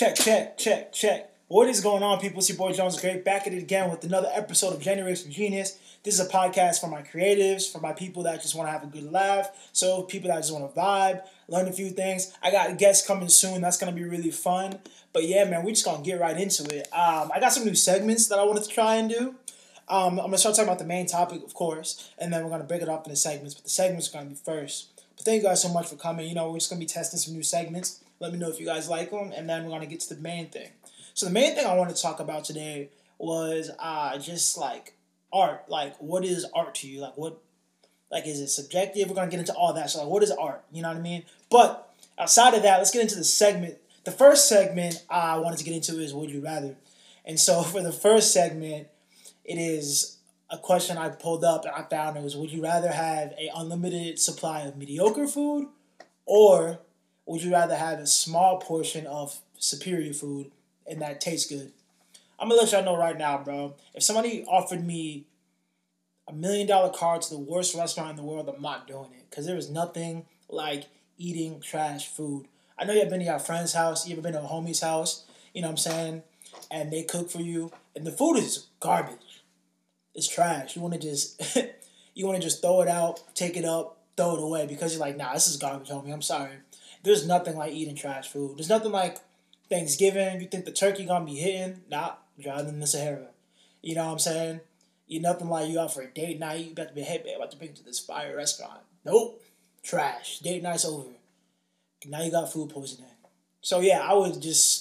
Check, check, check, check. What is going on, people? It's your boy Jones Great, back at it again with another episode of Generation Genius. This is a podcast for my creatives, for my people that just want to have a good laugh, so people that just want to vibe, learn a few things. I got guests coming soon. That's going to be really fun. But yeah, man, we're just going to get right into it. I got some new segments that I wanted to try and do. I'm going to start talking about the main topic, of course, and then we're going to break it up into segments. But the segments are going to be first. But thank you guys so much for coming. You know, we're just going to be testing some new segments. Let me know if you guys like them, and then we're going to get to the main thing. So the main thing I wanted to talk about today was just like art. Like, what is art to you? Like, what, like, is it subjective? We're going to get into all that. So, like, what is art? You know what I mean? But outside of that, let's get into the segment. The first segment I wanted to get into is Would You Rather? And so for the first segment, it is a question I pulled up and I found it was, would you rather have an unlimited supply of mediocre food, or would you rather have a small portion of superior food and that tastes good? I'm going to let y'all know right now, bro. If somebody offered me $1 million card to the worst restaurant in the world, I'm not doing it. Because there is nothing like eating trash food. I know you've been to your friend's house. You ever been to a homie's house? You know what I'm saying? And they cook for you. And the food is garbage. It's trash. You want to just throw it out, take it up, throw it away. Because you're like, nah, this is garbage, homie. I'm sorry. There's nothing like eating trash food. There's nothing like Thanksgiving. You think the turkey gonna be hitting? Nah, drive in the Sahara. You know what I'm saying? You nothing like you out for a date night. You about to be, hey, babe, about to bring you to this fire restaurant. Nope. Trash. Date night's over. Now you got food poisoning. So yeah, I would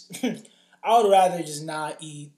rather just not eat.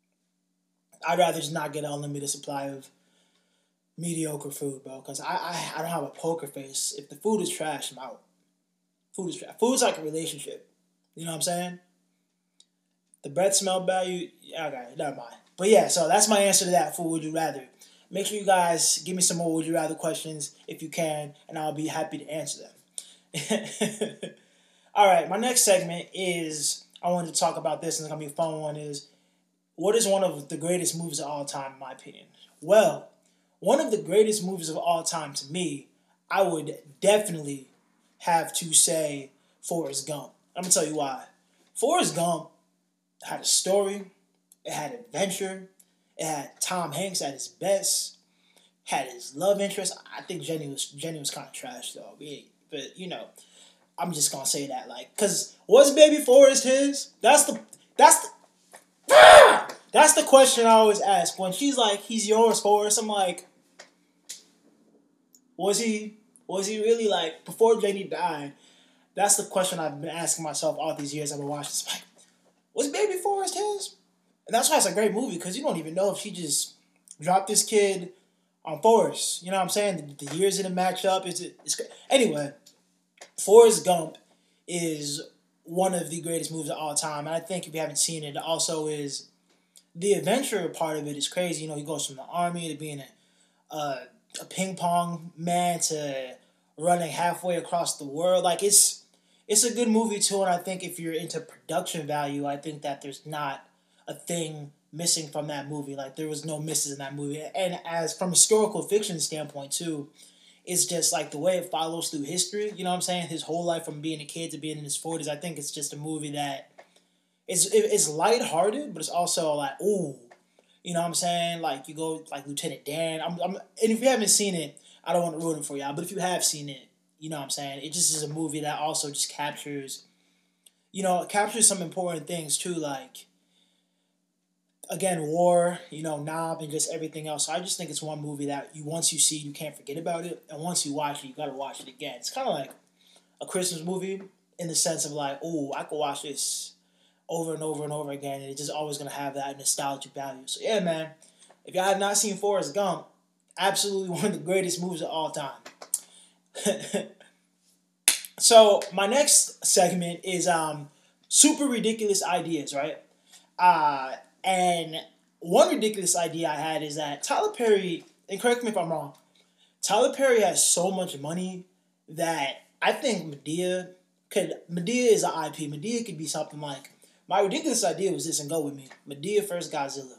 I'd rather just not get an unlimited supply of mediocre food, bro. Because I don't have a poker face. If the food is trash, I'm out. Food is trash. Food's like a relationship. You know what I'm saying? The bread smell bad, okay, never mind. But yeah, so that's my answer to that for Would You Rather. Make sure you guys give me some more Would You Rather questions if you can, and I'll be happy to answer them. All right, my next segment is, I wanted to talk about this, and it's going to be a fun one, is what is one of the greatest movies of all time, in my opinion? Well, one of the greatest movies of all time to me, I would definitely have to say Forrest Gump. I'm going to tell you why. Forrest Gump had a story, it had adventure, it had Tom Hanks at his best, had his love interest. I think Jenny was kind of trash though, but you know, I'm just gonna say that, like, cause was Baby Forrest his? That's the question I always ask when she's like, he's yours, Forrest. I'm like, was he really, like, before Jenny died? That's the question I've been asking myself all these years I've been watching this. Like, was Baby Forrest his? And that's why it's a great movie, because you don't even know if she just dropped this kid on Forrest. You know what I'm saying? The years didn't match up. It's anyway, Forrest Gump is one of the greatest movies of all time. And I think if you haven't seen it, also is the adventure part of it is crazy. You know, he goes from the army to being a ping pong man to running halfway across the world. Like, it's a good movie too, and I think if you're into production value, I think that there's not a thing missing from that movie. Like, there was no misses in that movie. And as from a historical fiction standpoint too, it's just like the way it follows through history, you know what I'm saying? His whole life from being a kid to being in his 40s, I think it's just a movie that it's lighthearted, but it's also like, ooh, you know what I'm saying? Like, you go like Lieutenant Dan. And if you haven't seen it, I don't want to ruin it for y'all, but if you have seen it, you know what I'm saying? It just is a movie that also just captures some important things too, like, again, war, you know, Knob, and just everything else. So I just think it's one movie that once you see, you can't forget about it, and once you watch it, you gotta watch it again. It's kind of like a Christmas movie in the sense of like, oh, I could watch this over and over and over again, and it's just always gonna have that nostalgic value. So yeah, man, if y'all have not seen Forrest Gump, absolutely one of the greatest movies of all time. So my next segment is super ridiculous ideas, right? And one ridiculous idea I had is that Tyler Perry, and correct me if I'm wrong, Tyler Perry has so much money that I think Madea is an IP. Madea could be something like, my ridiculous idea was this, and go with me. Madea versus Godzilla.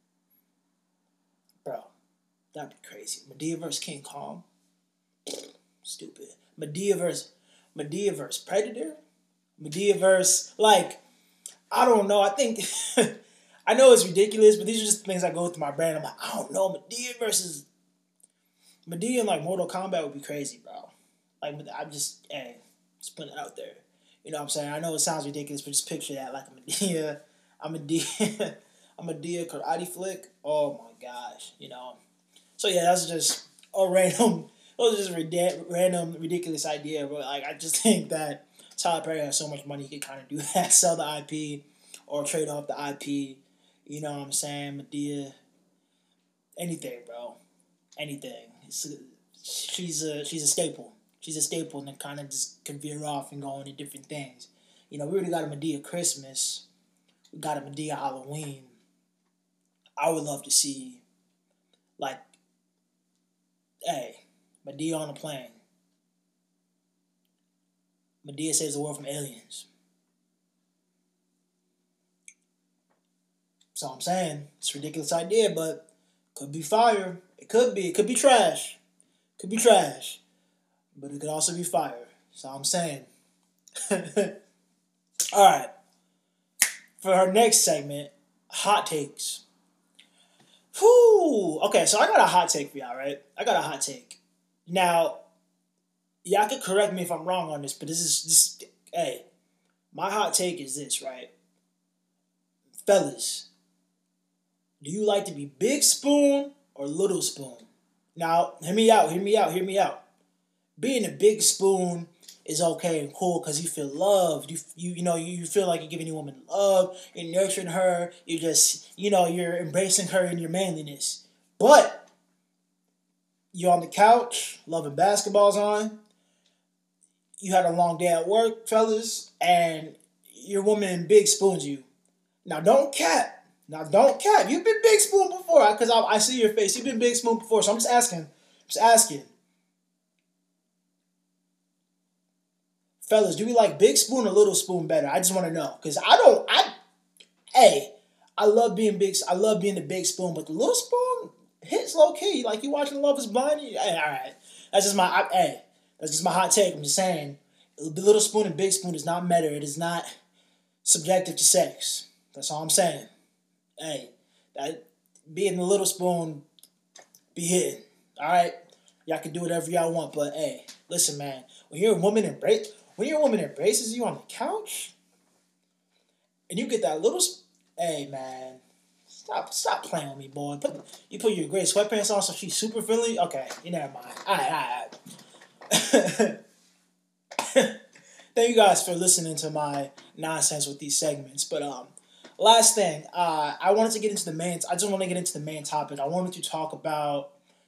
Bro, that'd be crazy. Madea versus King Kong. Stupid. Madea versus Predator. Madea versus, like, I don't know. I think I know it's ridiculous, but these are just things that go through my brain. I'm like, I don't know, Madea versus Madea in like Mortal Kombat would be crazy, bro. Like I'm just just putting it out there. You know what I'm saying? I know it sounds ridiculous, but just picture that like a Madea, a Madea karate flick. Oh my gosh, you know. So yeah, that's just a random. Those are just random ridiculous idea, but like I just think that Tyler Perry has so much money he could kind of do that, sell the IP or trade off the IP. You know what I'm saying? Madea, anything, bro, anything. She's a staple. She's a staple, and then kind of just can veer off and go into different things. You know, we already got a Madea Christmas. We got a Madea Halloween. I would love to see, like, hey, Madea on a plane. Madea saves the world from aliens. So I'm saying it's a ridiculous idea, but could be fire. It could be. It could be trash. Could be trash. But it could also be fire. So I'm saying. Alright. For our next segment, hot takes. Whew. Okay, so I got a hot take for y'all, right? I got a hot take. Now, y'all could correct me if I'm wrong on this, but this is just hey, my hot take is this, right? Fellas, do you like to be big spoon or little spoon? Now, hear me out, hear me out, hear me out. Being a big spoon is okay and cool because you feel loved. You feel like you're giving your woman love, you're nurturing her, you're just, you're embracing her in your manliness. But you're on the couch, loving basketballs on, you had a long day at work, fellas, and your woman big spoons you. Now don't cap. You've been big spoon before, because I see your face. You've been big spoon before, so I'm just asking. Fellas, do we like big spoon or little spoon better? I just want to know. Because I love being big. I love being the big spoon, but the little spoon hits low key. Like you watching Love Is Blind. Hey, all right. That's just my hot take. I'm just saying, the little spoon and big spoon does not matter. It is not subjective to sex. That's all I'm saying. Hey, that being the little spoon be hitting. All right, y'all can do whatever y'all want, but hey, listen, man. When your woman embraces you on the couch, and you get that little, hey, man, stop playing with me, boy. You put your gray sweatpants on, so she's super friendly. Okay, you never mind. All right. Thank you guys for listening to my nonsense with these segments, but last thing, I wanted to get into the main. I just want to get into the main topic. I wanted to talk about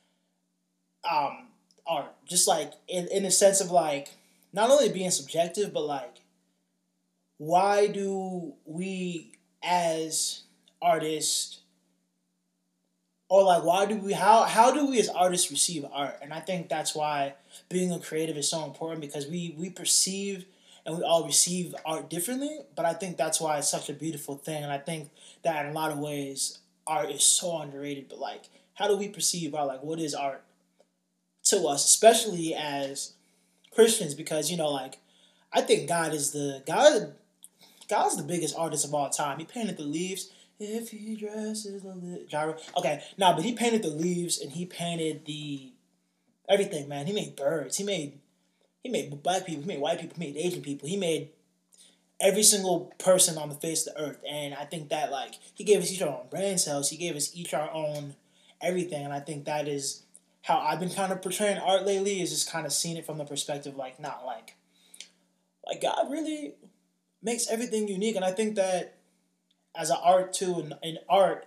art, just like in the sense of like not only being subjective, but like why do we as artists, or like how do we as artists receive art? And I think that's why being a creative is so important, because we perceive and we all receive art differently, but I think that's why it's such a beautiful thing. And I think that in a lot of ways, art is so underrated. But like, how do we perceive art? Like, what is art to us, especially as Christians? Because like, I think God's the biggest artist of all time. He painted the leaves. If he dresses the gyro. Okay, but he painted the leaves and he painted the everything, man. He made birds. He made black people, he made white people, he made Asian people, he made every single person on the face of the earth. And I think that like he gave us each our own brain cells, he gave us each our own everything. And I think that is how I've been kind of portraying art lately, is just kind of seeing it from the perspective like not like God really makes everything unique. And I think that as an art too, in art,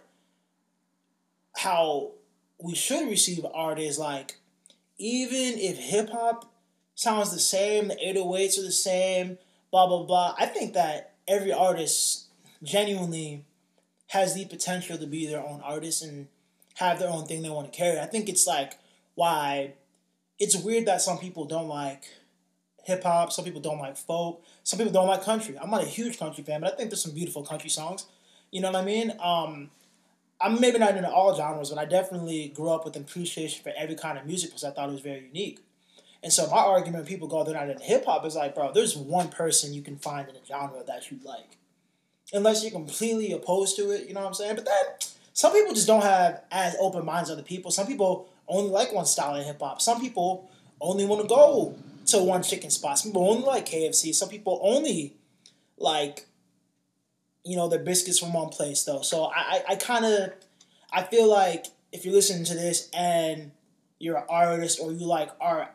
how we should receive art is like, even if hip hop sounds the same, the 808s are the same, blah, blah, blah. I think that every artist genuinely has the potential to be their own artist and have their own thing they want to carry. I think it's like why it's weird that some people don't like hip-hop, some people don't like folk, some people don't like country. I'm not a huge country fan, but I think there's some beautiful country songs. You know what I mean? I'm maybe not into all genres, but I definitely grew up with an appreciation for every kind of music because I thought it was very unique. And so my argument when people go, they're not into hip-hop, is like, bro, there's one person you can find in a genre that you like. unless you're completely opposed to it. You know what I'm saying? But then some people just don't have as open minds as other people. Some people only like one style of hip hop. Some people only want to go to one chicken spot. Some people only like KFC. Some people only like, their biscuits from one place though. So I kind of, I feel like if you're listening to this and you're an artist or you like art,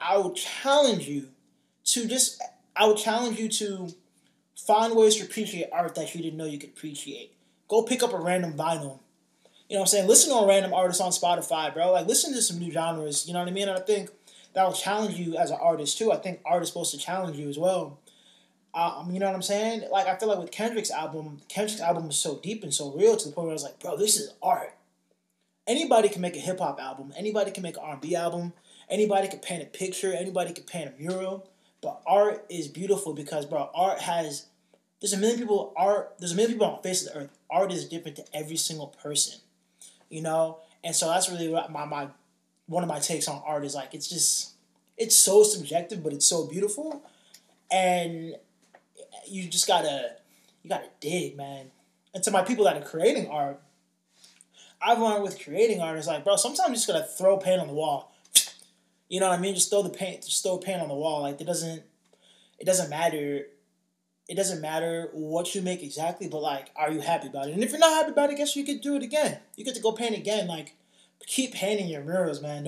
I would challenge you to find ways to appreciate art that you didn't know you could appreciate. Go pick up a random vinyl. You know what I'm saying? Listen to a random artist on Spotify, bro. Like, listen to some new genres. You know what I mean? And I think that will challenge you as an artist, too. I think art is supposed to challenge you as well. You know what I'm saying? Like, I feel like with Kendrick's album is so deep and so real to the point where I was like, bro, this is art. Anybody can make a hip hop album. Anybody can make an R&B album. Anybody can paint a picture. Anybody can paint a mural. But art is beautiful because, bro, there's a million people on the face of the earth. Art is different to every single person, And so that's really what my one of my takes on art is like. It's so subjective, but it's so beautiful, and you gotta dig, man. And to my people that are creating art, I've learned with creating art is like, bro, sometimes you just gotta throw paint on the wall. You know what I mean? Just throw paint on the wall. Like, it doesn't matter. It doesn't matter what you make exactly, but like, are you happy about it? And if you're not happy about it, I guess you could do it again. You get to go paint again. Like, keep painting your murals, man.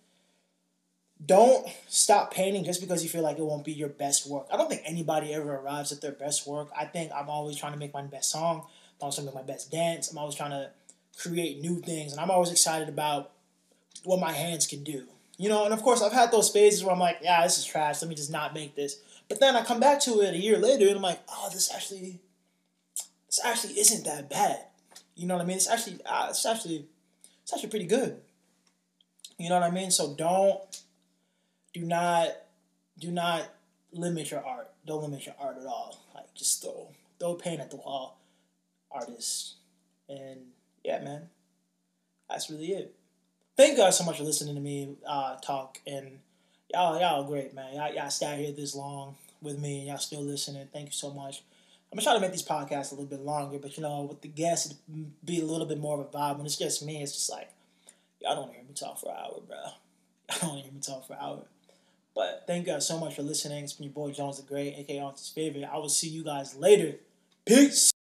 Don't stop painting just because you feel like it won't be your best work. I don't think anybody ever arrives at their best work. I think I'm always trying to make my best song. I'm always trying to make my best dance. I'm always trying to create new things, and I'm always excited about what my hands can do. And of course, I've had those phases where I'm like, yeah, this is trash. Let me just not make this. But then I come back to it a year later, and I'm like, oh, this actually isn't that bad. You know what I mean? It's actually pretty good. You know what I mean? So do not, do not limit your art. Don't limit your art at all. Like, just throw paint at the wall, artists. And yeah, man, that's really it. Thank you guys so much for listening to me talk, and y'all great, man. Y'all sat here this long with me, and y'all still listening. Thank you so much. I'm gonna try to make these podcasts a little bit longer, but with the guests, it'd be a little bit more of a vibe. When it's just me, it's just like, y'all don't hear me talk for an hour, bro. Y'all don't hear me talk for an hour. But thank you guys so much for listening. It's been your boy Jones the Great, aka Auntie's favorite. I will see you guys later. Peace.